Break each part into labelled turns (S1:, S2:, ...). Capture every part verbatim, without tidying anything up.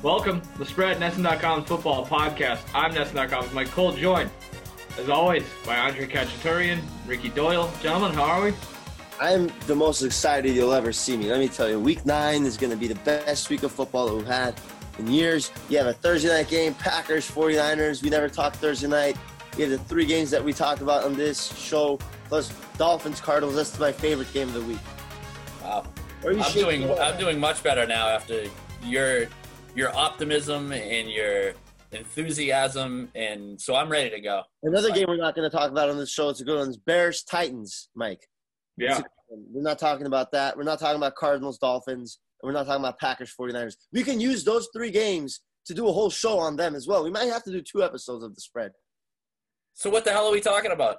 S1: Welcome, The Spread, Nesson dot com's football podcast. I'm Nesson dot com's Mike Cole, joined, as always, by Andre Kachaturian, Ricky Doyle. Gentlemen, how are we?
S2: I'm the most excited you'll ever see me. Let me tell you, week nine is going to be the best week of football that we've had in years. You have a Thursday night game, Packers, forty-niners. We never talk Thursday night. We have the three games that we talk about on this show, plus Dolphins, Cardinals. That's my favorite game of the week.
S3: Wow. I'm doing I'm doing much better now after your your optimism and your enthusiasm, and so I'm ready to go.
S2: Another game we're not going to talk about on this show. It's a good one. It's Bears, Titans, Mike.
S1: Yeah.
S2: We're not talking about that. We're not talking about Cardinals, Dolphins. And we're not talking about Packers, forty-niners. We can use those three games to do a whole show on them as well. We might have to do two episodes of The Spread.
S3: So what the hell are we talking about?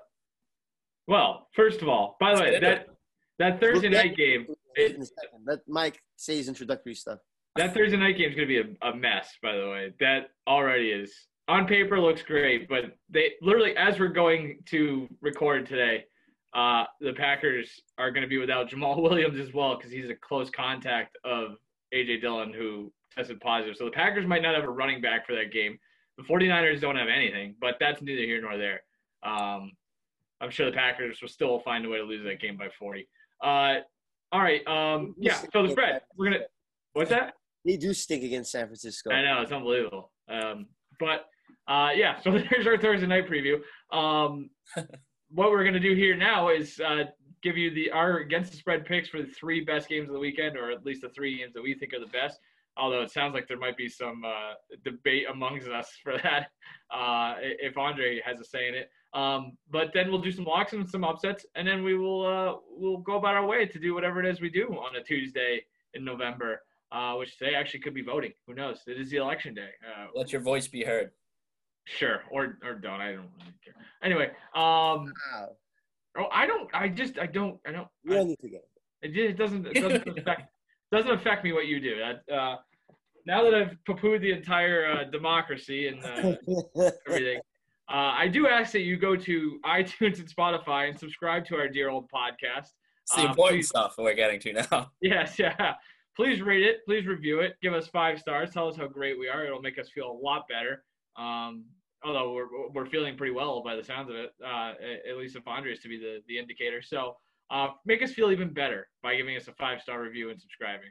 S1: Well, first of all, by the way, that that Thursday
S2: We'll
S1: night game,
S2: in a second. Let Mike say his introductory stuff.
S1: that Thursday night game is going to be a, a mess, by the way. That already is. On paper, looks great, but they literally, as we're going to record today, uh, the Packers are going to be without Jamal Williams as well because he's a close contact of A J Dillon, who tested positive. So the Packers might not have a running back for that game. The forty-niners don't have anything, but that's neither here nor there. Um, I'm sure the Packers will still find a way to lose that game by forty. Uh, all right. Um, yeah, so the spread. We're going to – what's that?
S2: They do stink against San Francisco.
S1: I know. It's unbelievable. Um, but, uh, yeah, so there's our Thursday night preview. Um, what we're going to do here now is uh, give you the our against the spread picks for the three best games of the weekend, or at least the three games that we think are the best. Although it sounds like there might be some uh, debate amongst us for that, uh, if Andre has a say in it. Um, but then we'll do some locks and some upsets, and then we will uh, we'll go about our way to do whatever it is we do on a Tuesday in November, uh, which today actually could be voting. Who knows? It is the election day. Uh,
S3: Let your voice be heard.
S1: Sure, or or don't. I don't really care. Anyway, um,
S2: Wow.
S1: oh, I don't. I just I don't. I don't.
S2: You
S1: I,
S2: don't need to get it.
S1: it, just, it doesn't. It doesn't affect. Doesn't affect me what you do. That, uh, now that I've poo-pooed the entire uh, democracy and uh, everything, uh, I do ask that you go to iTunes and Spotify and subscribe to our dear old podcast.
S3: It's the
S1: Um,
S3: important
S1: please,
S3: stuff we're getting to now.
S1: yes, yeah. Please rate it. Please review it. Give us five stars. Tell us how great we are. It'll make us feel a lot better. Um, although we're we're feeling pretty well by the sounds of it, uh, at least if Andre is to be the, the indicator. So uh, make us feel even better by giving us a five-star review and subscribing.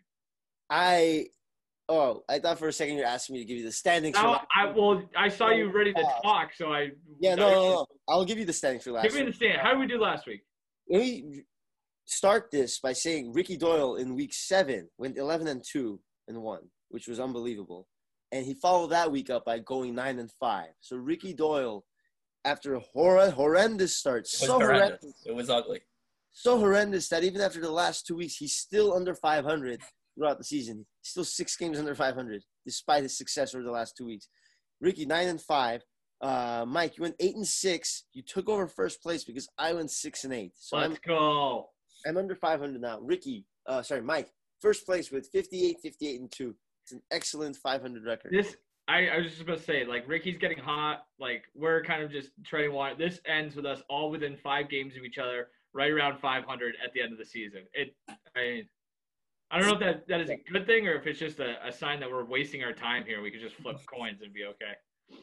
S2: I oh, I thought for a second you were asking me to give you the standings.
S1: Now,
S2: for
S1: I well, I saw you ready to talk, so I.
S2: Yeah, no, no, no. I'll give you the standings for last
S1: Give me
S2: week.
S1: the stand. How did we do last week?
S2: Let me start this by saying Ricky Doyle in week seven went eleven and two and one, which was unbelievable. And he followed that week up by going nine and five. So Ricky Doyle, after a hor- horrendous start,
S3: It was
S2: so
S3: horrendous.
S2: horrendous,
S3: It was ugly.
S2: so horrendous that even after the last two weeks, he's still under five hundred throughout the season. He's still six games under five hundred, despite his success over the last two weeks. Ricky, nine and five. Uh, Mike, you went eight and six. You took over first place because I went six and eight. So
S1: Let's
S2: I'm,
S1: go.
S2: I'm under five hundred now. Ricky, uh, sorry, Mike, first place with fifty-eight, fifty-eight, and two. It's an excellent five hundred record.
S1: This I, I was just about to say, like, Ricky's getting hot. Like, we're kind of just treading water. This ends with us all within five games of each other, right around five hundred at the end of the season. It. I mean, I don't know if that, that is a good thing or if it's just a, a sign that we're wasting our time here. We could just flip coins and be okay.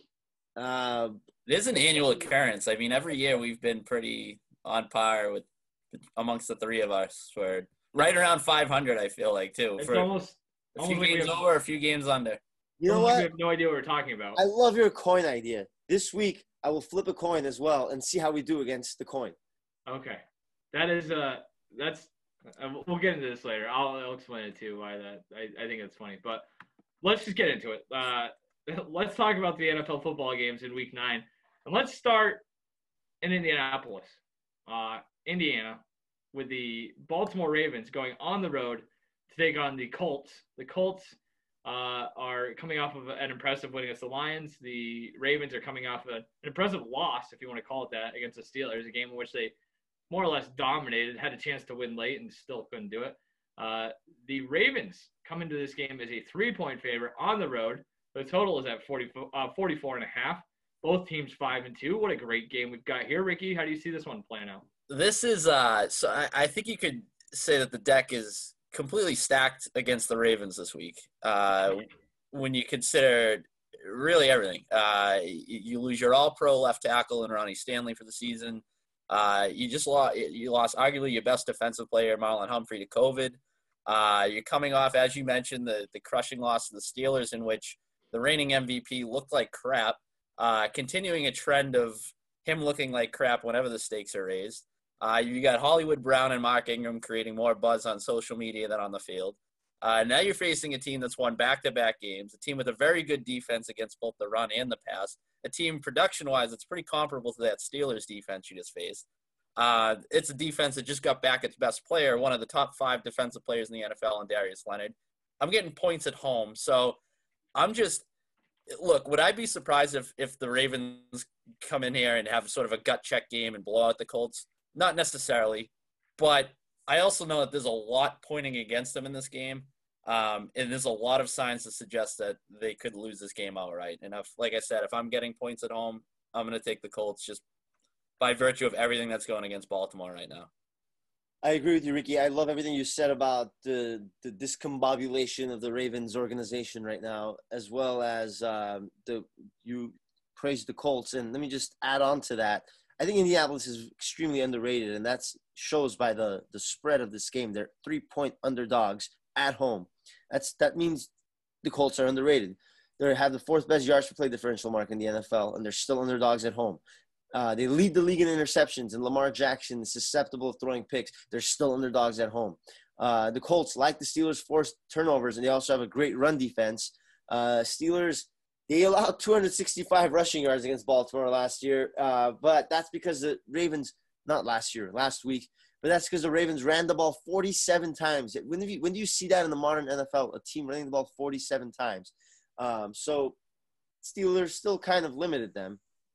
S2: Uh,
S3: It is an annual occurrence. I mean, every year we've been pretty on par with amongst the three of us. For right around five hundred, I feel like, too.
S1: It's
S3: For
S1: almost,
S3: a few
S1: almost like we
S3: games
S1: have,
S3: over, a few games under.
S2: you know
S1: almost like
S2: what?
S1: we have no idea what we're talking about.
S2: I love your coin idea. This week, I will flip a coin as well and see how we do against the coin.
S1: Okay, that is uh that's uh, we'll get into this later. I'll, I'll explain it too why that I, I think it's funny, but let's just get into it. Uh, let's talk about the N F L football games in Week Nine, and let's start in Indianapolis, uh, Indiana, with the Baltimore Ravens going on the road to take on the Colts. The Colts uh, are coming off of an impressive win against the Lions. The Ravens are coming off of an impressive loss, if you want to call it that, against the Steelers, a game in which they more or less dominated, had a chance to win late and still couldn't do it. Uh, the Ravens come into this game as a three-point favorite on the road. The total is at forty, uh, forty-four and a half. Both teams five and two. What a great game we've got here, Ricky. How do you see this one playing out?
S3: This is uh, so I, I think you could say that the deck is completely stacked against the Ravens this week. Uh, when you consider really everything. Uh, you, you lose your all-pro left tackle in Ronnie Stanley for the season. Uh, you just lost, you lost arguably your best defensive player, Marlon Humphrey, to COVID. Uh, you're coming off, as you mentioned, the, the crushing loss to the Steelers, in which the reigning M V P looked like crap, uh, continuing a trend of him looking like crap whenever the stakes are raised. Uh, you got Hollywood Brown and Mark Ingram creating more buzz on social media than on the field. Uh, now you're facing a team that's won back-to-back games, a team with a very good defense against both the run and the pass, a team production-wise that's pretty comparable to that Steelers defense you just faced. Uh, it's a defense that just got back its best player, one of the top five defensive players in the N F L, and Darius Leonard. I'm getting points at home, so I'm just – look, would I be surprised if, if the Ravens come in here and have sort of a gut check game and blow out the Colts? Not necessarily, but I also know that there's a lot pointing against them in this game. Um, and there's a lot of signs to suggest that they could lose this game outright. And if, like I said, if I'm getting points at home, I'm going to take the Colts just by virtue of everything that's going against Baltimore right now.
S2: I agree with you, Ricky. I love everything you said about the, the discombobulation of the Ravens organization right now, as well as um, the you praised the Colts. And let me just add on to that. I think Indianapolis is extremely underrated, and that shows by the, the spread of this game. They're three-point underdogs at home. That's That means the Colts are underrated. They have the fourth best yards per play differential mark in the N F L, and they're still underdogs at home. Uh, they lead the league in interceptions, and Lamar Jackson is susceptible of throwing picks. They're still underdogs at home. Uh, the Colts, like the Steelers, force turnovers, and they also have a great run defense. Uh, Steelers, they allowed two hundred sixty-five rushing yards against Baltimore last year, uh, but that's because the Ravens – not last year, last week – but that's because the Ravens ran the ball forty-seven times. When do, you, when do you see that in the modern N F L, a team running the ball forty-seven times? Um, so Steelers still kind of limited them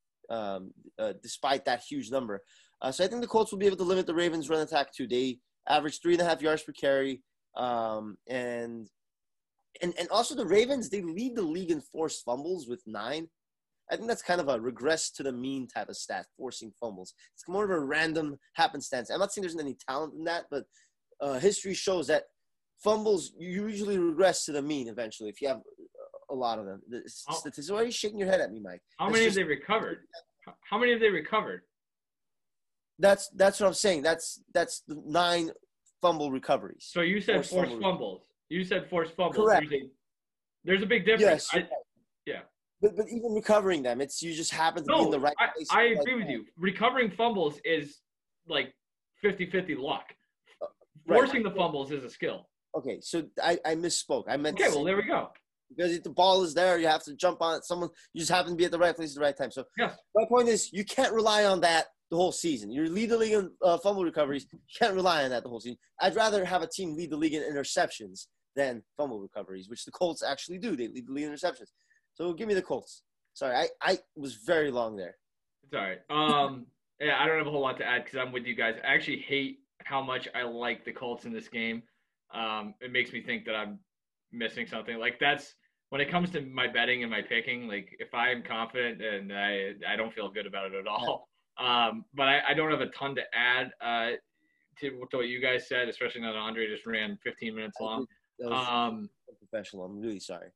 S2: um, uh, despite that huge number. Uh, so I think the Colts will be able to limit the Ravens' run attack too. They average three and a half yards per carry. Um, and, and, and also the Ravens, they lead the league in forced fumbles with nine. I think that's kind of a regress to the mean type of stat, forcing fumbles. It's more of a random happenstance. I'm not saying there's any talent in that, but uh, history shows that fumbles usually regress to the mean eventually if you have a lot of them. The statistics. Why are you shaking your head at me, Mike?
S1: How many just, have they recovered? How many have they recovered?
S2: That's that's what I'm saying. That's that's the nine fumble recoveries.
S1: So you said forced, forced fumble fumbles. You said forced fumbles.
S2: Correct.
S1: There's a, there's a big difference.
S2: Yes.
S1: I, yeah.
S2: But, but even recovering them, it's you just happen to
S1: no,
S2: be in the right
S1: I,
S2: place.
S1: I agree with you. Recovering fumbles is like fifty-fifty luck. Uh, right. Forcing the fumbles is a skill.
S2: Okay, so I, I misspoke. I meant
S1: Okay, well, there we go.
S2: Because if the ball is there, you have to jump on it. Someone, you just happen to be at the right place at the right time. So
S1: yes.
S2: My point is you can't rely on that the whole season. You lead the league in uh, fumble recoveries. You can't rely on that the whole season. I'd rather have a team lead the league in interceptions than fumble recoveries, which the Colts actually do. They lead the league in interceptions. So give me the Colts. Sorry, I, I was very long there.
S1: It's all right. Um, yeah, I don't have a whole lot to add because I'm with you guys. I actually hate how much I like the Colts in this game. Um, it makes me think that I'm missing something. Like that's when it comes to my betting and my picking. Like if I'm confident and I I don't feel good about it at all. Um, but I, I don't have a ton to add uh, to, to what you guys said, especially now that Andre just ran fifteen minutes long.
S2: That was
S1: um,
S2: professional. I'm really sorry.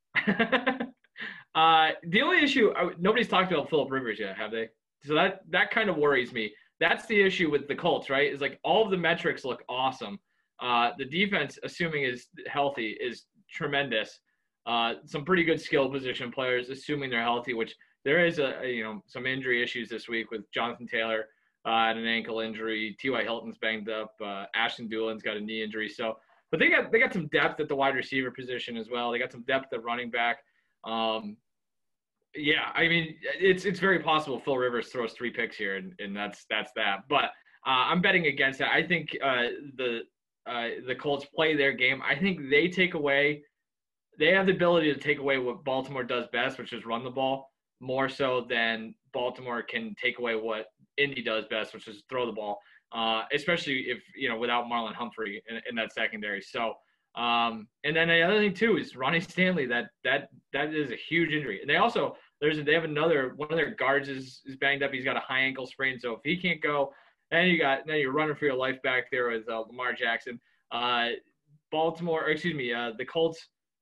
S1: Uh, the only issue, nobody's talked about Phillip Rivers yet, have they? So that, that kind of worries me. That's the issue with the Colts, right? Is like all of the metrics look awesome. Uh, the defense, assuming is healthy, is tremendous. Uh, some pretty good skill position players, assuming they're healthy, which there is a, a you know some injury issues this week with Jonathan Taylor uh, and an ankle injury. T Y. Hilton's banged up. Uh, Ashton Doolin's got a knee injury. So, but they got they got some depth at the wide receiver position as well. They got some depth at running back. Um, yeah, I mean, it's it's very possible Phil Rivers throws three picks here, and, and that's that's that. But uh, I'm betting against that. I think uh, the uh, the Colts play their game. I think they take away – they have the ability to take away what Baltimore does best, which is run the ball, more so than Baltimore can take away what Indy does best, which is throw the ball, uh, especially if, you know, without Marlon Humphrey in, in that secondary. So – Um, and then the other thing too is Ronnie Stanley. That that that is a huge injury. And they also there's a, they have another one of their guards is, is banged up. He's got a high ankle sprain. So if he can't go, then you got then you're running for your life back there with uh, Lamar Jackson. Uh, Baltimore, or excuse me, uh, the Colts.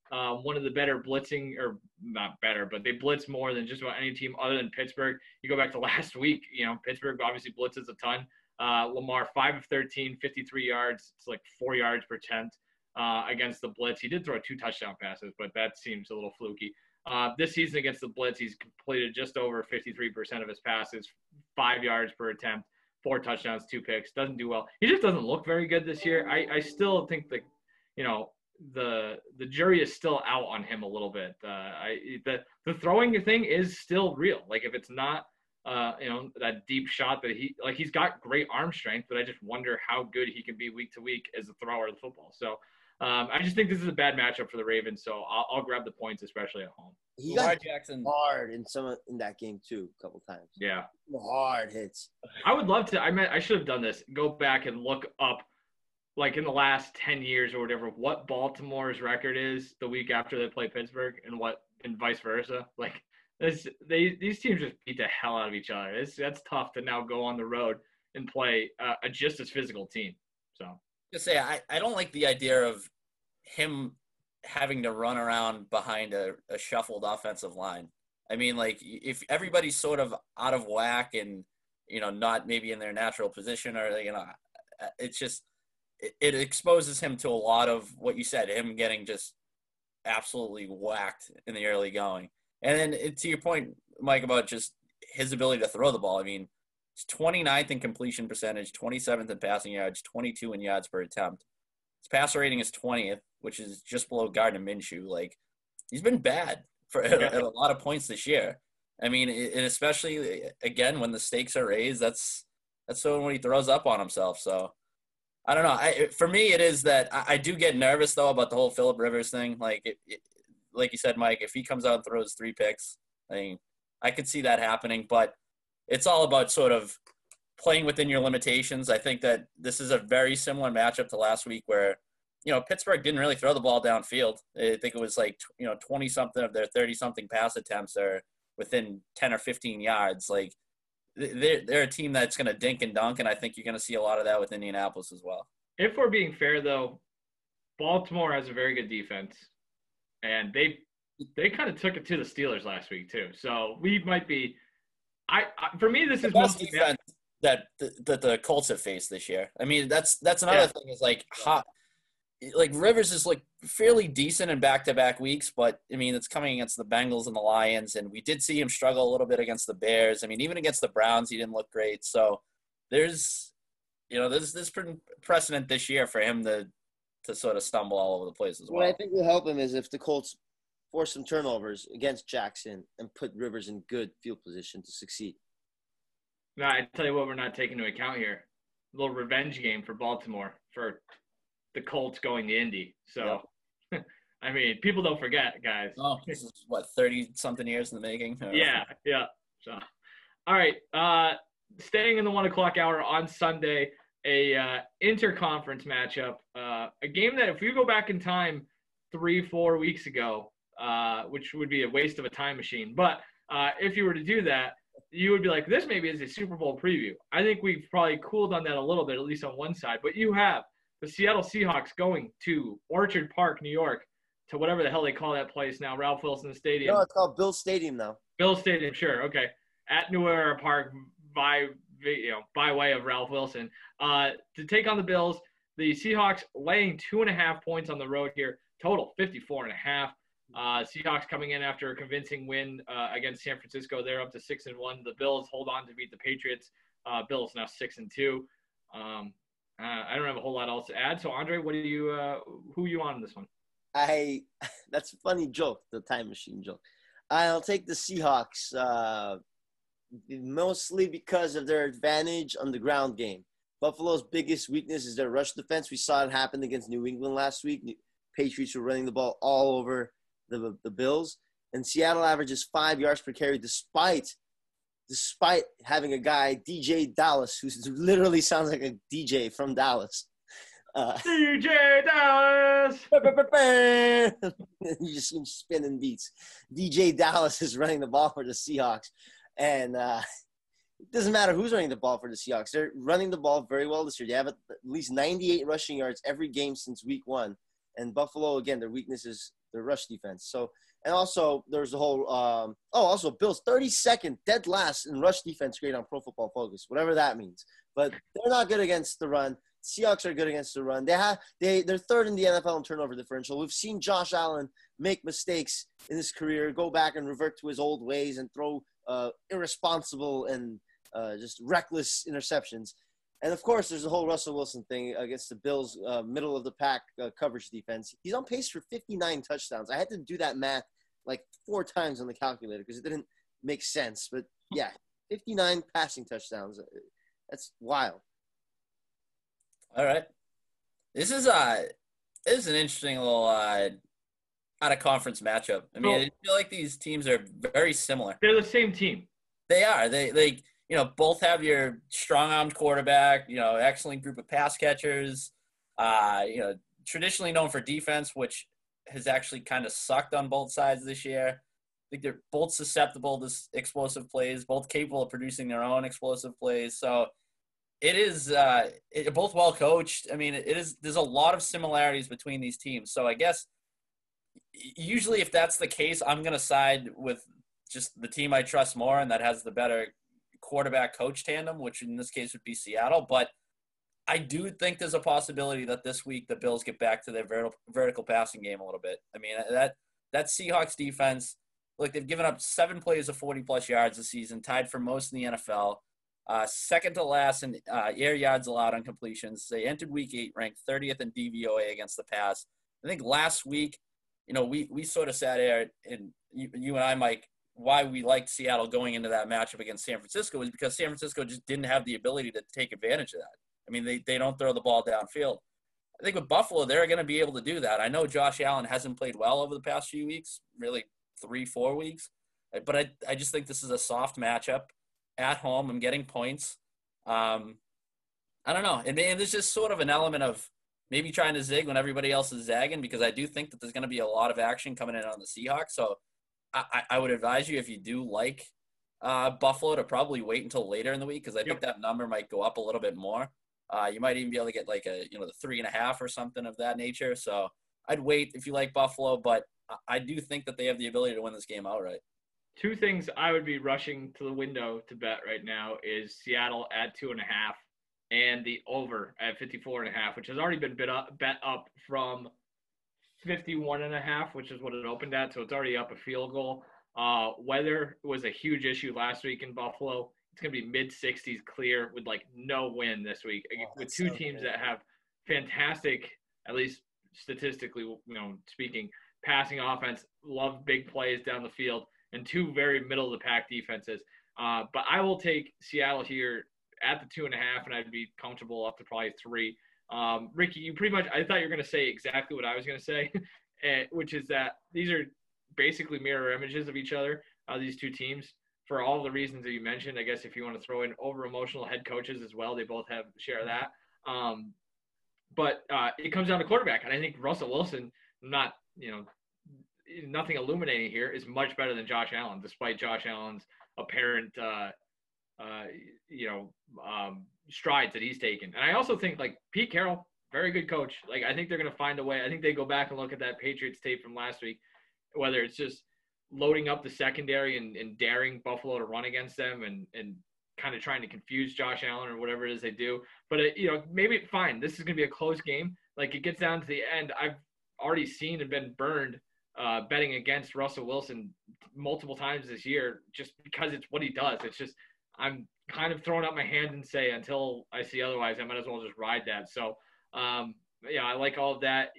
S1: uh, one of the better blitzing, or not better, but they blitz more than just about any team other than Pittsburgh. You go back to last week, you know, Pittsburgh obviously blitzes a ton. Uh, Lamar, five of thirteen, fifty-three yards. It's like four yards per attempt uh, against the blitz. He did throw two touchdown passes, but that seems a little fluky. Uh, this season against the blitz, he's completed just over fifty-three percent of his passes, five yards per attempt, four touchdowns, two picks. Doesn't do well. He just doesn't look very good this year. I, I still think that, you know, the the jury is still out on him a little bit. Uh, I the the throwing thing is still real. Like if it's not, uh, you know, that deep shot that he like he's got great arm strength, but I just wonder how good he can be week to week as a thrower of the football. So um, I just think this is a bad matchup for the Ravens. So I'll, I'll grab the points, especially at home.
S2: He
S3: Lamar
S2: got
S3: Jackson
S2: hard in some in that game too, a couple times.
S1: Yeah,
S2: Hard hits.
S1: I would love to. I meant I should have done this. Go back and look up, like in the last ten years or whatever, what Baltimore's record is the week after they play Pittsburgh, and what and vice versa. Like this, they these teams just beat the hell out of each other. It's that's tough to now go on the road and play uh, a just as physical team. So
S3: just say I, I don't like the idea of him having to run around behind a, a shuffled offensive line. I mean, like if everybody's sort of out of whack and, you know, not maybe in their natural position, or, you know, it's just, it, it exposes him to a lot of what you said, him getting just absolutely whacked in the early going. And then it, to your point, Mike, about just his ability to throw the ball. I mean, it's twenty-ninth in completion percentage, twenty-seventh in passing yards, twenty-two in yards per attempt. His passer rating is twentieth, which is just below Gardner Minshew. Like, he's been bad for yeah. at, at a lot of points this year. I mean, and especially again when the stakes are raised, that's that's so when he throws up on himself. So I don't know. I, for me, it is that I, I do get nervous though about the whole Phillip Rivers thing. Like, it, it, like you said, Mike, if he comes out and throws three picks, I mean, I could see that happening. But it's all about sort of playing within your limitations. I think that this is a very similar matchup to last week where, you know, Pittsburgh didn't really throw the ball downfield. I think it was like, you know, twenty-something of their thirty-something pass attempts are within ten or fifteen yards. Like, they're, they're a team that's going to dink and dunk, and I think you're going to see a lot of that with Indianapolis as well.
S1: If we're being fair, though, Baltimore has a very good defense, and they they kind of took it to the Steelers last week too. So we might be I, I for me, this
S3: the
S1: is
S3: best
S1: mostly
S3: defense that the, that the Colts have faced this year. I mean, that's that's another
S1: Yeah.
S3: thing is like hot. Like Rivers is like fairly decent in back-to-back weeks, but I mean it's coming against the Bengals and the Lions, and we did see him struggle a little bit against the Bears. I mean, even against the Browns, he didn't look great. So there's, you know, there's this precedent this year for him to to sort of stumble all over the place as well.
S2: What I think will help him is if the Colts force some turnovers against Jackson and put Rivers in good field position to succeed.
S1: No, I tell you what, we're not taking into account here. A little revenge game for Baltimore for the Colts going to Indy. So, yeah. I mean, people don't forget, guys.
S3: Oh, this is what, thirty-something years in the making?
S1: Yeah, yeah. So, all right. Uh, staying in the one o'clock hour on Sunday, a uh, interconference matchup. Uh, a game that if you go back in time three, four weeks ago, uh, which would be a waste of a time machine. But uh, if you were to do that, you would be like, this maybe is a Super Bowl preview. I think we've probably cooled on that a little bit, at least on one side. But you have the Seattle Seahawks going to Orchard Park, New York, to whatever the hell they call that place now, Ralph Wilson Stadium.
S2: No, it's called Bill Stadium now.
S1: Bill Stadium, sure, okay. At New Era Park by you know by way of Ralph Wilson uh, to take on the Bills. The Seahawks laying two and a half points on the road here. Total fifty-four and a half. Uh, Seahawks coming in after a convincing win uh, against San Francisco. They're up to six and one. The Bills hold on to beat the Patriots. Uh, Bills now six and two. Um, uh, I don't have a whole lot else to add. So Andre, what do you uh, who are you on in this one?
S2: I that's a funny joke, the time machine joke. I'll take the Seahawks, uh, mostly because of their advantage on the ground game. Buffalo's biggest weakness is their rush defense. We saw it happen against New England last week. Patriots were running the ball all over the the Bills, and Seattle averages five yards per carry, despite despite having a guy D J Dallas, who literally sounds like a D J from Dallas. Uh,
S1: D J Dallas.
S2: You just see him spinning beats. D J Dallas is running the ball for the Seahawks, and uh, it doesn't matter who's running the ball for the Seahawks. They're running the ball very well this year. They have at least ninety-eight rushing yards every game since week one. And Buffalo, again, their weakness is their rush defense. So, and also there's the whole um, oh, also Bills thirty-second, dead last in rush defense grade on Pro Football Focus, whatever that means. But they're not good against the run. Seahawks are good against the run. They have they they're third in the N F L in turnover differential. We've seen Josh Allen make mistakes in his career, go back and revert to his old ways and throw uh, irresponsible and uh, just reckless interceptions. And of course, there's the whole Russell Wilson thing against the Bills' uh, middle of the pack uh, coverage defense. He's on pace for fifty-nine touchdowns. I had to do that math like four times on the calculator because it didn't make sense. But yeah, fifty-nine passing touchdowns. That's wild.
S3: All right. This is uh this is an interesting little uh out of conference matchup. I mean,
S1: Well-
S3: I feel like these teams are very similar.
S1: They're the same team.
S3: They are. They they you know both have your strong-armed quarterback. You know, excellent group of pass catchers. Uh, you know, traditionally known for defense, which has actually kind of sucked on both sides this year. I think they're both susceptible to explosive plays, both capable of producing their own explosive plays. So it is uh, it, both well coached. I mean, it is. There's a lot of similarities between these teams. So I guess usually, if that's the case, I'm going to side with just the team I trust more and that has the better quarterback coach tandem, which in this case would be Seattle. But I do think there's a possibility that this week the Bills get back to their vertical, vertical passing game a little bit. I mean, that that Seahawks defense, look, they've given up seven plays of forty-plus yards this season, tied for most in the N F L. Uh, second to last in uh, air yards allowed on completions. They entered week eight ranked thirtieth in D V O A against the pass. I think last week, you know, we, we sort of sat there, and you, you and I, Mike, why we liked Seattle going into that matchup against San Francisco was because San Francisco just didn't have the ability to take advantage of that. I mean, they, they don't throw the ball downfield. I think with Buffalo, they're going to be able to do that. I know Josh Allen hasn't played well over the past few weeks, really three, four weeks. But I, I just think this is a soft matchup at home. I'm getting points. Um, I don't know. And, and there's just sort of an element of maybe trying to zig when everybody else is zagging, because I do think that there's going to be a lot of action coming in on the Seahawks. So I, I would advise you, if you do like uh, Buffalo, to probably wait until later in the week, because I think
S1: Yep.
S3: that number might go up a little bit more. Uh, you might even be able to get like a, you know, the three and a half or something of that nature. So I'd wait if you like Buffalo, but I, I do think that they have the ability to win this game outright.
S1: Two things I would be rushing to the window to bet right now is Seattle at two and a half and the over at fifty-four and a half, which has already been bet up, bet up from fifty-one and a half, which is what it opened at. So it's already up a field goal. Uh, weather was a huge issue last week in Buffalo. It's going to be mid sixties clear with like no wind this week,
S2: Oh,
S1: with
S2: that's
S1: two
S2: so
S1: teams
S2: cool.
S1: that have fantastic, at least statistically, you know, speaking, passing offense, love big plays down the field, and two very middle of the pack defenses. Uh, but I will take Seattle here at the two and a half, and I'd be comfortable up to probably three. Um, Ricky, you pretty much, I thought you were going to say exactly what I was going to say, which is that these are basically mirror images of each other, uh, these two teams, for all the reasons that you mentioned. I guess if you want to throw in over emotional head coaches as well, they both have share of that. Um, but uh, it comes down to quarterback, and I think Russell Wilson, not, you know, nothing illuminating here, is much better than Josh Allen, despite Josh Allen's apparent, uh, uh, you know, um, strides that he's taken. And I also think, like, Pete Carroll, very good coach. Like, I think they're going to find a way. I think they go back and look at that Patriots tape from last week, whether it's just loading up the secondary and, and daring Buffalo to run against them and, and kind of trying to confuse Josh Allen or whatever it is they do. But, it, you know, maybe fine. This is going to be a close game. Like, it gets down to the end. I've already seen and been burned uh, betting against Russell Wilson multiple times this year just because it's what he does. It's just I'm kind of throwing up my hand and say until I see otherwise, I might as well just ride that. So, um, yeah, I like all of that.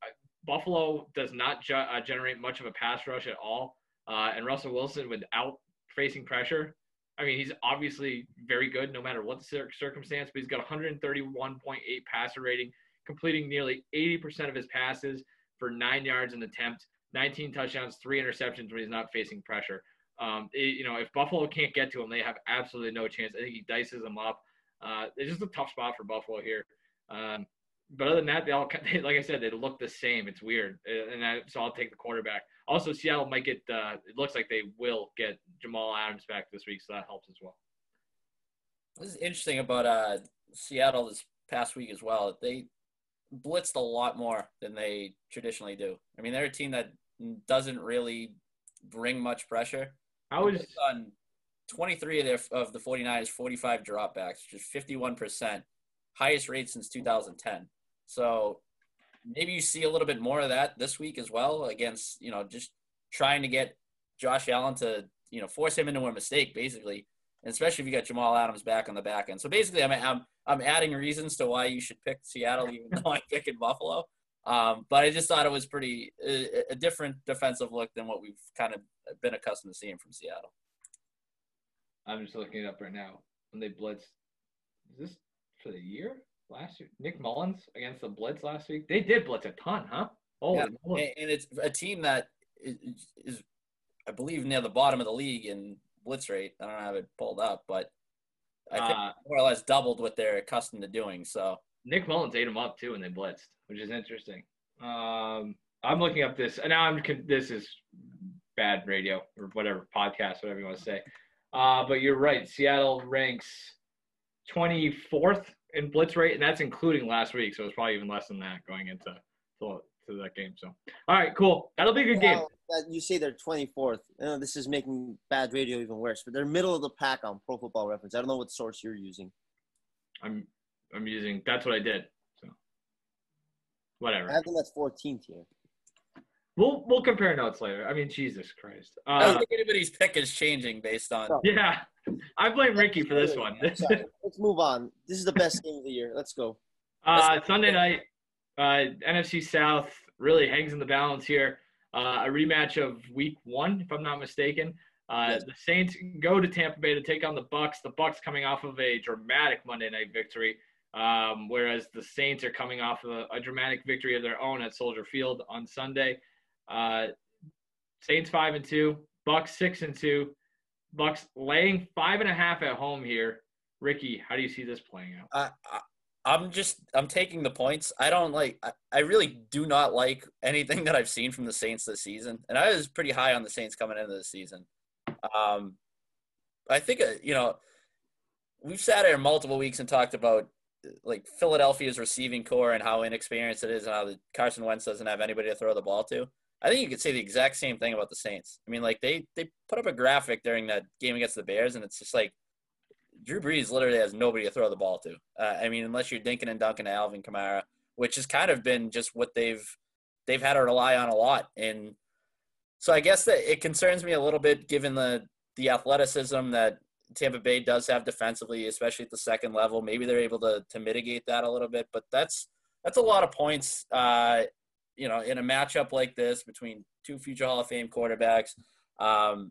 S1: Buffalo does not ju- uh, generate much of a pass rush at all. Uh, and Russell Wilson, without facing pressure, I mean, he's obviously very good no matter what the cir- circumstance, but he's got one thirty-one point eight passer rating, completing nearly eighty percent of his passes for nine yards an attempt, nineteen touchdowns, three interceptions when he's not facing pressure. Um, it, you know, if Buffalo can't get to him, they have absolutely no chance. I think he dices them up. Uh, it's just a tough spot for Buffalo here. Um, but other than that, they all, they, like I said, they look the same. It's weird. And I, so I'll take the quarterback. Also, Seattle might get, uh, it looks like they will get Jamal Adams back this week, so that helps as well.
S3: This is interesting about uh, Seattle this past week as well. They blitzed a lot more than they traditionally do. I mean, they're a team that doesn't really bring much pressure.
S1: I was
S3: on twenty-three of, their, of the 49ers, forty-five dropbacks, which is fifty-one percent, highest rate since two thousand ten. So maybe you see a little bit more of that this week as well against, you know, just trying to get Josh Allen to, you know, force him into a mistake, basically, and especially if you got Jamal Adams back on the back end. So basically, I'm I'm I'm adding reasons to why you should pick Seattle, even though I'm picking Buffalo. Um, but I just thought it was pretty a, a different defensive look than what we've kind of been accustomed to seeing from Seattle.
S1: I'm just looking it up right now. When they blitzed, is this for the year? Last year? Nick Mullins against the blitz last week? They did blitz a ton, huh? Oh,
S3: yeah. and, and it's a team that is, is, I believe, near the bottom of the league in blitz rate. I don't have it pulled up, but I think uh, more or less doubled what they're accustomed to doing. So
S1: Nick Mullins ate him up too when they blitzed, which is interesting. Um, I'm looking up this, and now I'm this is bad radio or whatever podcast, whatever you want to say. Uh, but you're right. Seattle ranks twenty-fourth in blitz rate, and that's including last week, so it's probably even less than that going into to, to that game. So, all right, cool. That'll be a good game.
S2: Well, you say they're twenty-fourth. I know this is making bad radio even worse, but they're middle of the pack on Pro Football Reference. I don't know what source you're using.
S1: I'm I'm using. That's what I did. So, whatever.
S2: I think that's fourteenth here.
S1: We'll we'll compare notes later. I mean, Jesus Christ. Uh,
S3: I don't think anybody's pick is changing based on.
S1: Yeah, I blame Ricky for this one.
S2: Let's move on. This is the best game of the year. Let's go.
S1: Uh, Sunday night, uh, N F C South really hangs in the balance here. Uh, a rematch of Week One, if I'm not mistaken. Uh,
S2: Yes.
S1: The Saints go to Tampa Bay to take on the Bucks. The Bucks coming off of a dramatic Monday night victory, um, whereas the Saints are coming off of a, a dramatic victory of their own at Soldier Field on Sunday. Uh, Saints five and two, Bucks six and two, Bucks laying five and a half at home here. Ricky, how do you see this playing out?
S3: I, I, I'm just I'm taking the points. I don't like. I, I really do not like anything that I've seen from the Saints this season, and I was pretty high on the Saints coming into the season. Um, I think uh, you know we've sat here multiple weeks and talked about like Philadelphia's receiving core and how inexperienced it is, and how the Carson Wentz doesn't have anybody to throw the ball to. I think you could say the exact same thing about the Saints. I mean, like they they put up a graphic during that game against the Bears, and it's just like Drew Brees literally has nobody to throw the ball to. Uh, I mean, unless you're dinking and dunking to Alvin Kamara, which has kind of been just what they've they've had to rely on a lot. And so I guess that it concerns me a little bit, given the the athleticism that Tampa Bay does have defensively, especially at the second level. Maybe they're able to to mitigate that a little bit, but that's that's a lot of points. Uh, you know, in a matchup like this between two future Hall of Fame quarterbacks. Um,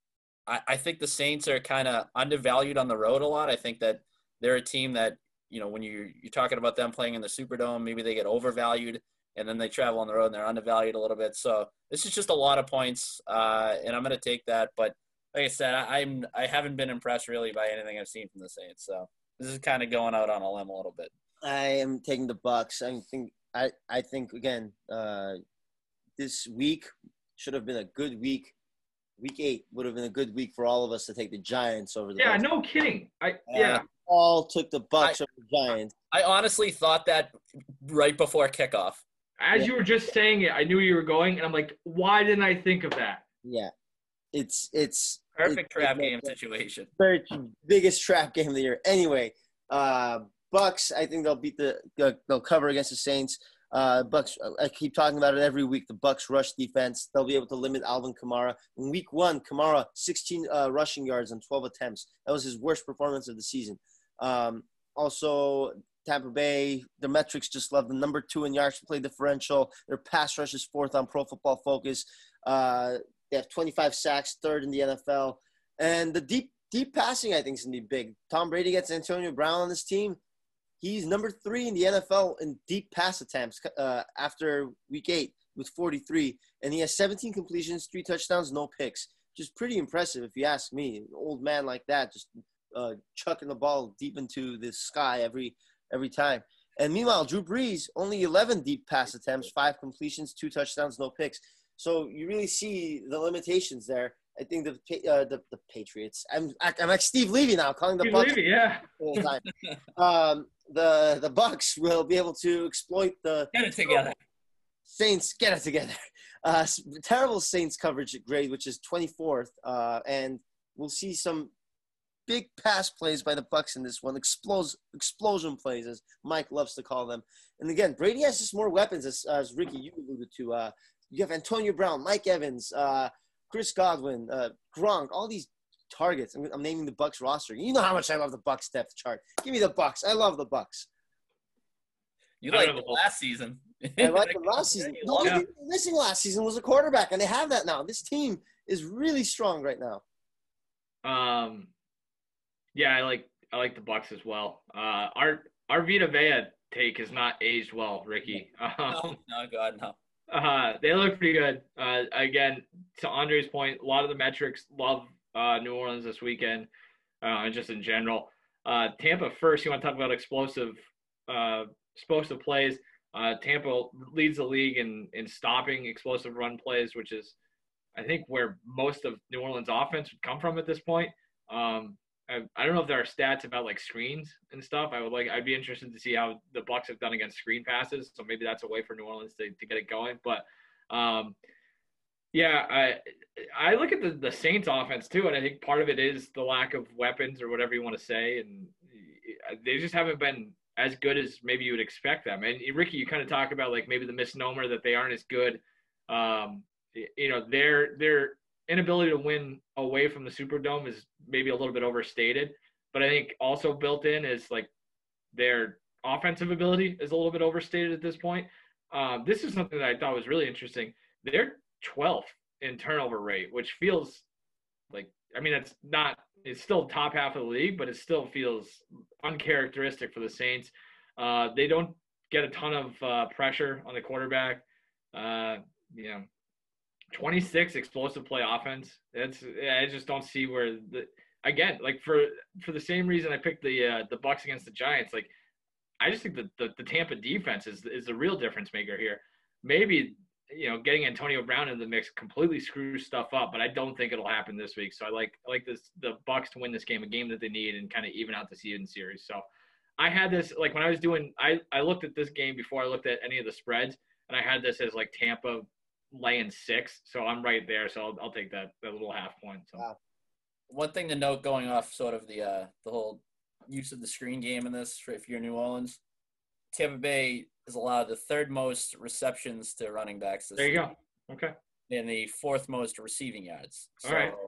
S3: I, I think the Saints are kind of undervalued on the road a lot. I think that they're a team that, you know, when you, you're talking about them playing in the Superdome, maybe they get overvalued, and then they travel on the road and they're undervalued a little bit. So this is just a lot of points, uh, and I'm going to take that. But like I said, I, I'm, I haven't been impressed really by anything I've seen from the Saints. So this is kind of going out on a limb a little bit.
S2: I am taking the Bucks. I think I, I think again, uh, this week should have been a good week. Week eight would have been a good week for all of us to take the Giants over the
S1: Yeah,
S2: Bucks.
S1: no kidding. I
S2: Uh,
S1: yeah.
S2: all took the Bucks
S3: I-
S2: over the Giants.
S3: I honestly thought that right before kickoff.
S1: As
S2: Yeah.
S1: you were just saying it, I knew you were going, and I'm like, why didn't I think of that?
S2: Yeah, it's it's
S3: Perfect
S2: it-
S3: trap
S2: it-
S3: game
S2: it-
S3: situation.
S2: Very biggest trap game of the year. Anyway, uh, Bucks. I think they'll beat the they'll cover against the Saints. Uh, Bucks. I keep talking about it every week. The Bucks rush defense. They'll be able to limit Alvin Kamara. In week one, Kamara sixteen uh, rushing yards on twelve attempts. That was his worst performance of the season. Um, also, Tampa Bay. The metrics just love them. Number two in yards per play differential. Their pass rush is fourth on Pro Football Focus. Uh, they have twenty-five sacks, third in the N F L. And the deep deep passing, I think, is going to be big. Tom Brady gets Antonio Brown on this team. He's number three in the N F L in deep pass attempts uh, after week eight with forty-three. And he has seventeen completions, three touchdowns, no picks. Which is pretty impressive if you ask me. An old man like that just uh, chucking the ball deep into the sky every every time. And meanwhile, Drew Brees, only eleven deep pass attempts, five completions, two touchdowns, no picks. So you really see the limitations there. I think the uh, the, the Patriots. I'm I'm like Steve Levy now, calling the
S1: Steve
S2: Bucks
S1: Levy, yeah.
S2: all the time. um, the the Bucks will be able to exploit the
S3: Get it together.
S2: Saints. Get it together. Uh, terrible Saints coverage grade, which is twenty-fourth, uh, and we'll see some big pass plays by the Bucs in this one. Explos- explosion plays, as Mike loves to call them. And again, Brady has just more weapons, as, as Ricky, you alluded to. Uh, you have Antonio Brown, Mike Evans, uh, Chris Godwin, uh, Gronk, all these targets. I'm, I'm naming the Bucs roster. You know how much I love the Bucs depth chart. Give me the Bucs. I love the Bucs.
S3: You liked it last season.
S2: I liked it last season. The only thing missing last season was a quarterback, and they have that now. This team is really strong right now.
S1: Um, yeah, I like I like the Bucs as well. Uh, our our Vita Vea take has not aged well, Ricky. Um,
S3: no, no, God, no.
S1: Uh, they look pretty good. Uh, again, to Andre's point, a lot of the metrics love uh, New Orleans this weekend, uh, and just in general. Uh, Tampa first. You want to talk about explosive, uh, explosive plays? Uh, Tampa leads the league in in stopping explosive run plays, which is, I think, where most of New Orleans' offense would come from at this point. Um, I, I don't know if there are stats about like screens and stuff. I would like I'd be interested to see how the Bucs have done against screen passes. So maybe that's a way for New Orleans to, to get it going. But um, yeah, I I look at the, the Saints offense too, and I think part of it is the lack of weapons or whatever you want to say, and they just haven't been as good as maybe you would expect them. And Ricky, you kind of talk about like maybe the misnomer that they aren't as good. Um, you know, their their inability to win away from the Superdome is maybe a little bit overstated, but I think also built in is like their offensive ability is a little bit overstated at this point. Um, this is something that I thought was really interesting. They're twelfth in turnover rate, which feels like, I mean, it's not, it's still top half of the league, but it still feels uncharacteristic for the Saints. Uh, they don't get a ton of uh, pressure on the quarterback. Uh, you know, twenty-six explosive play offense. It's I just don't see where the again like for for the same reason I picked the uh, the Bucs against the Giants. Like I just think that the, the Tampa defense is is the real difference maker here. Maybe you know getting Antonio Brown in the mix completely screws stuff up, but I don't think it'll happen this week. So I like I like this the Bucs to win this game, a game that they need, and kind of even out the season series. So I had this like when I was doing I I looked at this game before I looked at any of the spreads, and I had this as like Tampa laying six, so I'm right there. So I'll, I'll take that that little half point. So
S2: wow.
S3: One thing to note, going off sort of the uh, the whole use of the screen game in this, for if you're New Orleans, Tampa Bay has allowed the third most receptions to running backs. This
S1: there you
S3: season,
S1: go. Okay.
S3: And the fourth most receiving yards.
S1: All
S3: so
S1: right.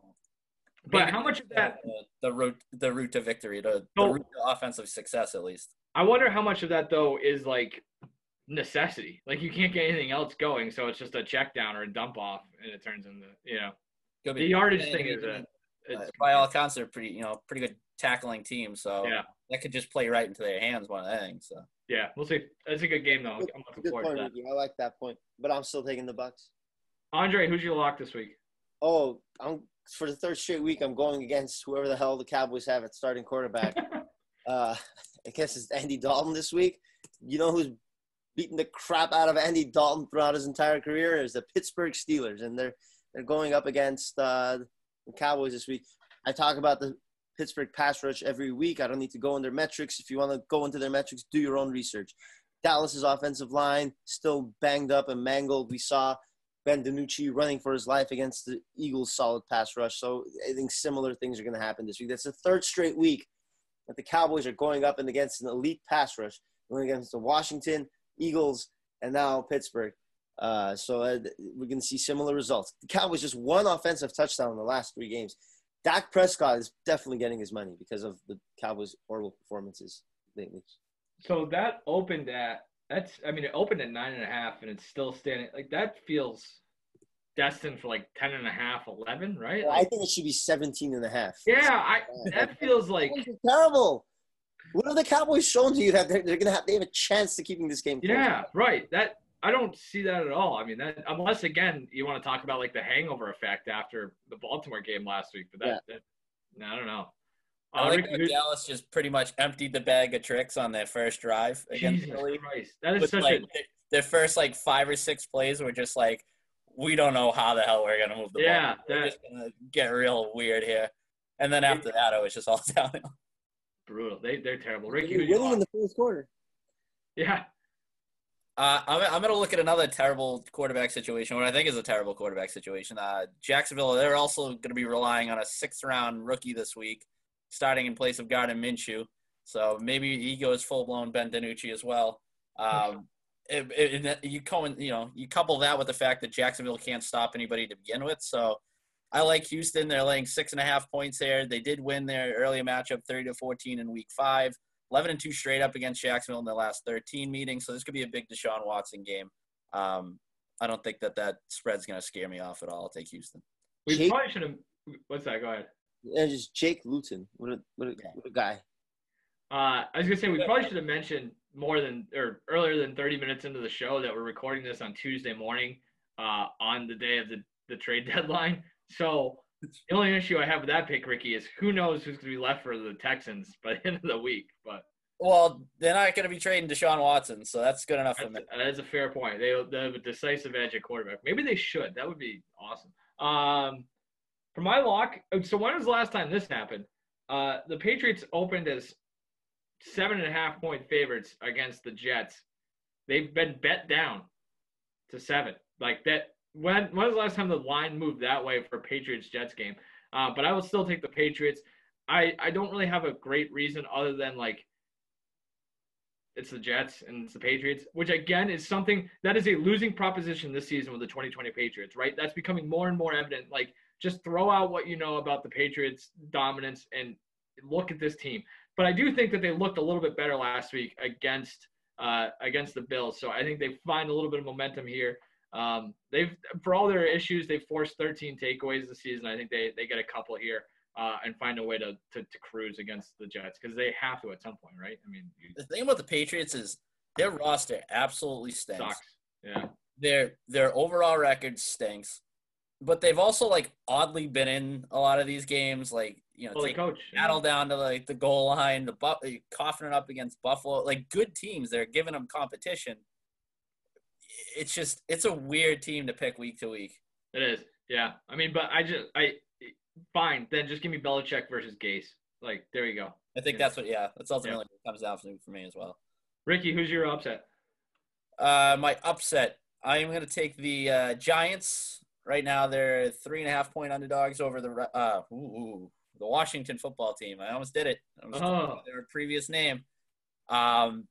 S1: But how much of that
S3: the, the route the route to victory, the,
S1: so,
S3: the route to offensive success, at least.
S1: I wonder how much of that though is like necessity. Like you can't get anything else going, so it's just a check down or a dump off, and it turns into you know
S3: Could
S1: the
S3: be,
S1: yardage thing is a.
S3: Uh, by all accounts, they're pretty you know pretty good tackling team. So
S1: yeah.
S3: that could just play right into their hands. One of the things. So
S1: yeah, we'll see. That's a good game though.
S2: Good,
S1: I'm looking
S2: good
S1: forward
S2: point,
S1: to that.
S2: Ricky. I like that point, but I'm still taking the Bucs.
S1: Andre, who's your lock this week?
S2: Oh, I'm for the third straight week. I'm going against whoever the hell the Cowboys have at starting quarterback. uh, I guess it's Andy Dalton this week. You know who's beating the crap out of Andy Dalton throughout his entire career is the Pittsburgh Steelers, and they're they're going up against uh, the Cowboys this week. I talk about the Pittsburgh pass rush every week. I don't need to go in their metrics. If you want to go into their metrics, do your own research. Dallas's offensive line still banged up and mangled. We saw Ben DiNucci running for his life against the Eagles' solid pass rush. So I think similar things are going to happen this week. That's the third straight week that the Cowboys are going up and against an elite pass rush, going against the Washington, Eagles, and now Pittsburgh. Uh, so uh, we're going to see similar results. The Cowboys just one offensive touchdown in the last three games. Dak Prescott is definitely getting his money because of the Cowboys' horrible performances lately.
S1: So that opened at that's I mean it opened at nine and a half and it's still standing like that feels destined for like ten and a half, eleven, right?
S2: Well,
S1: like,
S2: I think it should be seventeen and a half.
S1: Yeah, I that feels like
S2: terrible. What have the Cowboys shown to you that they're, they're gonna have they have a chance to keeping this game close?
S1: Yeah, right. That I don't see that at all. I mean, that unless again you want to talk about like the hangover effect after the Baltimore game last week, but that, yeah. that no, I don't know. Uh,
S3: I like
S1: Rick,
S3: that Dallas just pretty much emptied the bag of tricks on their first drive against
S1: Jesus
S3: Philly.
S1: Christ, that is
S3: With,
S1: such
S3: like,
S1: a
S3: their first like five or six plays were just like, we don't know how the hell we're gonna move the
S1: yeah,
S3: ball. We're
S1: that,
S3: just gonna get real weird here. And then after that, it was just all downhill.
S1: Brutal. They they're terrible. Ricky,
S2: You're winning in the fourth quarter.
S1: Yeah.
S3: Uh, I'm, I'm going to look at another terrible quarterback situation, what I think is a terrible quarterback situation. Uh, Jacksonville, they're also going to be relying on a sixth-round rookie this week, starting in place of Gardner Minshew. So maybe he goes full-blown Ben DiNucci as well. Um, it, it, it, you, co- you know, you couple that with the fact that Jacksonville can't stop anybody to begin with. So I like Houston. They're laying six and a half points here. They did win their earlier matchup thirty to fourteen in week five. eleven and two straight up against Jacksonville in their last thirteen meetings. So this could be a big Deshaun Watson game. Um, I don't think that that spread's going to scare me off at all. I'll take Houston.
S1: We
S2: Jake,
S1: probably should have – what's that? Go ahead.
S2: Yeah, just Jake Luton. What a, what a, what a guy.
S1: Uh, I was going to say we probably should have mentioned more than – or earlier than thirty minutes into the show that we're recording this on Tuesday morning uh, on the day of the, the trade deadline. So the only issue I have with that pick, Ricky, is who knows who's going to be left for the Texans by the end of the week. But
S3: Well, they're not going to be trading Deshaun Watson, so that's good enough for me.
S1: That is a fair point. They, they have a decisive edge at quarterback. Maybe they should. That would be awesome. Um, for my lock, so when was the last time this happened? Uh, the Patriots opened as seven and a half point favorites against the Jets. They've been bet down to seven. Like that. When when was the last time the line moved that way for a Patriots-Jets game? Uh, but I will still take the Patriots. I, I don't really have a great reason other than like it's the Jets and it's the Patriots, which again is something that is a losing proposition this season with the twenty twenty Patriots, right? That's becoming more and more evident. Like just throw out what you know about the Patriots' dominance and look at this team. But I do think that they looked a little bit better last week against uh, against the Bills. So I think they find a little bit of momentum here. Um, they've, for all their issues, they've forced thirteen takeaways this season. I think they, they get a couple here uh, and find a way to, to, to cruise against the Jets because they have to at some point, right? I mean, you,
S3: The thing about the Patriots is their roster absolutely stinks.
S1: sucks. Yeah.
S3: Their their overall record stinks, but they've also like oddly been in a lot of these games, like you know,
S1: Well, the
S3: take
S1: coach.
S3: battle down to like the goal line, the bu- coughing it up against Buffalo, like good teams. They're giving them competition. It's just it's a weird team to pick week to week.
S1: It is. Yeah. I mean, but I just I fine. Then just give me Belichick versus Gase. Like there you go.
S3: I think
S1: Yeah.
S3: that's what yeah, that's ultimately what it comes down to for me as well.
S1: Ricky, who's your upset?
S3: Uh, my upset. I am going to take the uh, Giants. Right now, they're three and a half point underdogs over the uh, ooh, ooh, the Washington football team. I almost did it. I almost
S1: Oh.
S3: did their previous name. Um,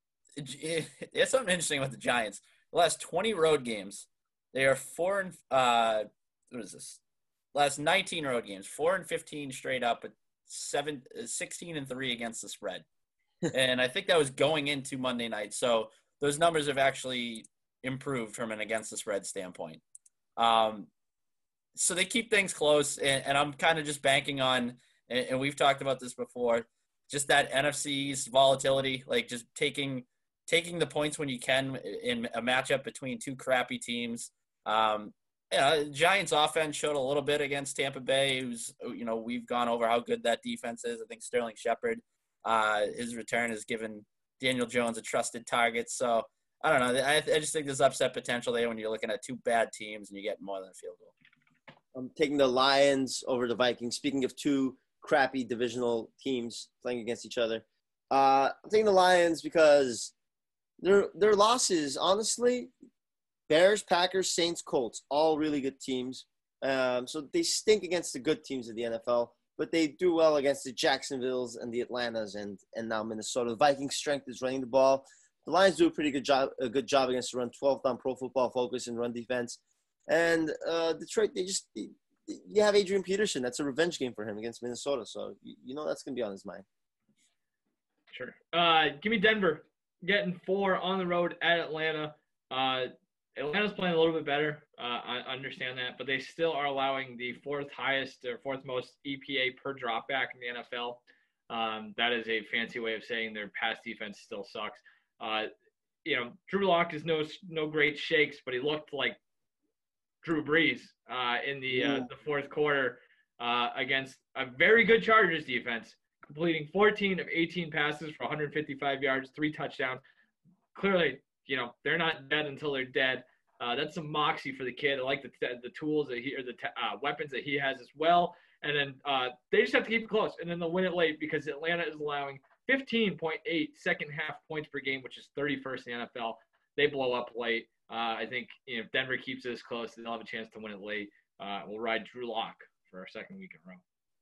S3: it, it's something interesting about the Giants. The last twenty road games, they are four and uh, what is this? Last nineteen road games, four and fifteen straight up, but seven, sixteen and three against the spread. And I think that was going into Monday night. So those numbers have actually improved from an against the spread standpoint. Um, so they keep things close, and, and I'm kind of just banking on, and, and we've talked about this before, just that N F C's volatility, like just taking taking the points when you can in a matchup between two crappy teams. Um, yeah, Giants offense showed a little bit against Tampa Bay, who's, you know, we've gone over how good that defense is. I think Sterling Shepard, uh, his return has given Daniel Jones a trusted target. So I don't know. I, I just think there's upset potential there when you're looking at two bad teams and you get more than a field goal.
S2: I'm taking the Lions over the Vikings. Speaking of two crappy divisional teams playing against each other, uh, I'm taking the Lions because their their losses, honestly, Bears, Packers, Saints, Colts, all really good teams. Um, so they stink against the good teams of the N F L, but they do well against the Jacksonvilles and the Atlantas and and now Minnesota. The Vikings' strength is running the ball. The Lions do a pretty good job, a good job against the run, twelfth on Pro Football Focus and run defense. And uh, Detroit, they just you have Adrian Peterson. That's a revenge game for him against Minnesota. So you, you know that's gonna be on his mind.
S1: Sure. Uh, give me Denver getting four on the road at Atlanta. Uh, Atlanta's playing a little bit better. Uh, I understand that, but they still are allowing the fourth highest or fourth most E P A per dropback in the N F L. Um, that is a fancy way of saying their pass defense still sucks. Uh, you know, Drew Lock is no no great shakes, but he looked like Drew Brees uh, in the uh, the fourth quarter uh, against a very good Chargers defense, completing fourteen of eighteen passes for one hundred fifty-five yards, three touchdowns. Clearly, you know, they're not dead until they're dead. Uh, that's some moxie for the kid. I like the the tools that he or the uh, weapons that he has as well. And then uh, they just have to keep it close, and then they'll win it late because Atlanta is allowing fifteen point eight second half points per game, which is thirty-first in the N F L. they blow up late. Uh, I think you know, if Denver keeps this close, they'll have a chance to win it late. Uh, we'll ride Drew Lock for our second week in a row.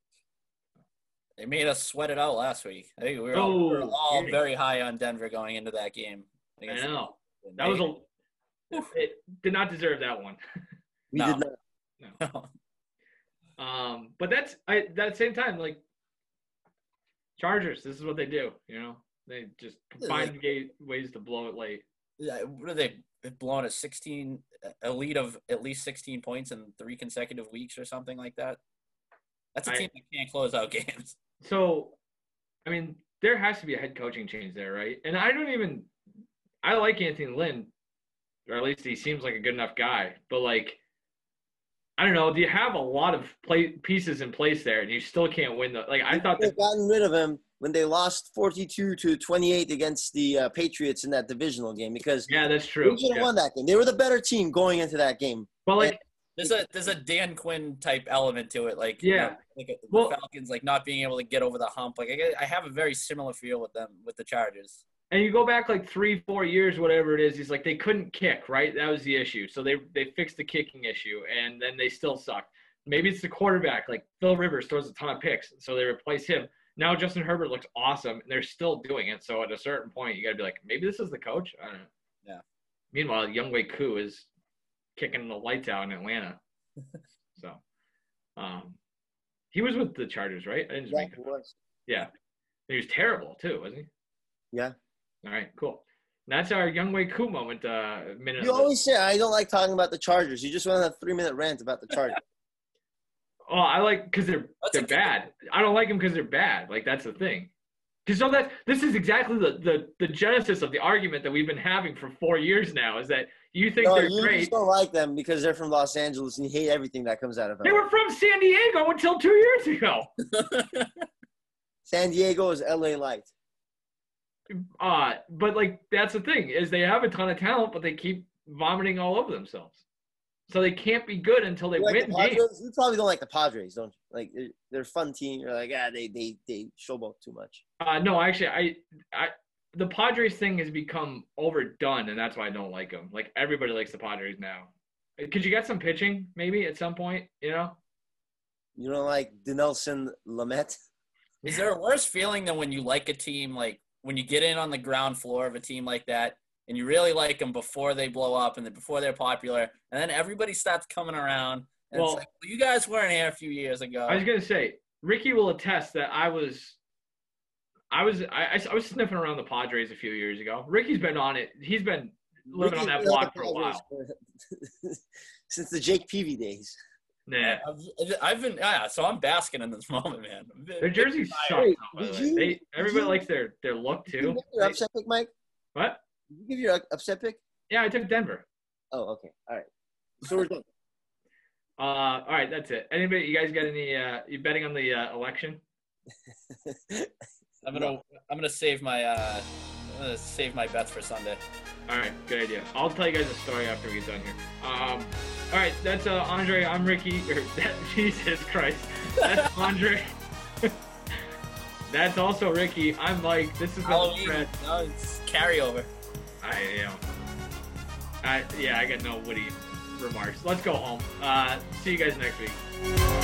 S3: They made us sweat it out last week. I think we were, all,
S1: Oh,
S3: we were all
S1: yeah.
S3: very high on Denver going into that game.
S1: I
S3: against
S1: know.
S3: the-
S1: That was a – it did not deserve that one.
S2: We
S3: No.
S2: did not.
S3: No.
S1: Um, but that's – at that same time, like, Chargers, this is what they do, you know? They just find ga- ways to blow it late.
S3: Yeah, what are they They've blown a sixteen a lead of at least sixteen points in three consecutive weeks or something like that? That's a
S1: I-
S3: team that can't close out games.
S1: So, I mean, there has to be a head coaching change there, right? And I don't even – I like Anthony Lynn, or at least he seems like a good enough guy. But, like, I don't know. Do you have a lot of play pieces in place there, and you still can't win? The, like, I thought
S2: They've
S1: that –
S2: gotten rid of him when they lost forty-two to twenty-eight against the uh, Patriots in that divisional game because
S1: yeah, that's
S2: they
S1: true.
S2: should have
S1: Yeah.
S2: won that game. They were the better team going into that game.
S1: But, like,
S3: There's a there's a Dan Quinn type element to it, like you
S1: Yeah.
S3: know, like the
S1: Well-
S3: Falcons, like not being able to get over the hump. Like I, get- I have a very similar feel with them with the Chargers.
S1: and you go back like three, four years, whatever it is, he's like, they couldn't kick, right? That was the issue. So they they fixed the kicking issue, and then they still suck. Maybe it's the quarterback. Like, Phil Rivers throws a ton of picks, so they replace him. Now Justin Herbert looks awesome, and they're still doing it. So at a certain point, you got to be like, maybe this is the coach? I don't know.
S3: Yeah.
S1: Meanwhile, Younghoe Koo is kicking the lights out in Atlanta. So, um, he was with the Chargers, right? I didn't just
S2: Yeah,
S1: make
S2: it
S1: that up.
S2: was.
S1: Yeah. He was terrible, too, wasn't he?
S2: Yeah.
S1: All right, cool. That's our Younghoe Koo moment. Uh, minute.
S2: You always say I don't like talking about the Chargers. You just went on a three-minute rant about the Chargers.
S1: Oh, I like because they're
S3: That's
S1: they're
S3: a-
S1: bad. I don't like them because they're bad. Like that's the thing. Because so that this is exactly the, the the genesis of the argument that we've been having for four years now. Is that you think
S2: No,
S1: they're
S2: you
S1: great?
S2: just don't like them because they're from Los Angeles and you hate everything that comes out of them.
S1: They were from San Diego until two years ago.
S2: San Diego is L A light.
S1: Uh, but like that's the thing is they have a ton of talent, but they keep vomiting all over themselves. So they can't be good until they
S2: You like
S1: win
S2: the
S1: games.
S2: Padres? You probably don't like the Padres, don't you? Like they're, they're a fun team. You're like, ah, they they they showboat too much.
S1: Uh, no, actually, I, I, the Padres thing has become overdone, and that's why I don't like them. Like everybody likes the Padres now. Could you get some pitching maybe at some point? You know?
S2: You don't like Dinelson Lamet?
S3: Is there a worse feeling than when you like a team, like when you get in on the ground floor of a team like that and you really like them before they blow up and then before they're popular, and then everybody starts coming around and
S1: Well-
S3: it's like, well, you guys weren't here a few years ago.
S1: I was gonna say Ricky will attest that I was, I was, I, I was sniffing around the Padres a few years ago. Ricky's been on it. He's been living on that
S2: Ricky's been
S1: block
S2: the
S1: for a while.
S2: Padres Since the Jake Peavy days.
S1: Nah,
S3: I've, I've been, yeah, so I'm basking in this moment, man.
S1: their jerseys suck.
S2: Wait,
S1: though, by the
S2: did
S1: way.
S2: you-
S1: They,
S2: did
S1: everybody
S2: you-
S1: likes their their look
S2: Did you
S1: too.
S2: give your
S1: They-
S2: upset pick, Mike?
S1: what?
S2: Did you give your upset pick?
S1: Yeah, I took Denver.
S2: Oh, okay. All right. So we're done.
S1: Uh, all right, that's it. Anybody, you guys got any? Uh, you betting on the uh, election?
S3: I'm gonna, I'm gonna save my, uh, I'm gonna save my bets for Sunday.
S1: All right, good idea. I'll tell you guys a story after we get done here. Um, all right, that's uh, Andre. I'm Ricky. Or, that, Jesus Christ, that's Andre. That's also Ricky. I'm Mike. This has been the
S3: Halloween,
S1: spread.
S3: no, it's carryover.
S1: I you know, I yeah, I got no witty remarks. Let's go home. Uh, see you guys next week.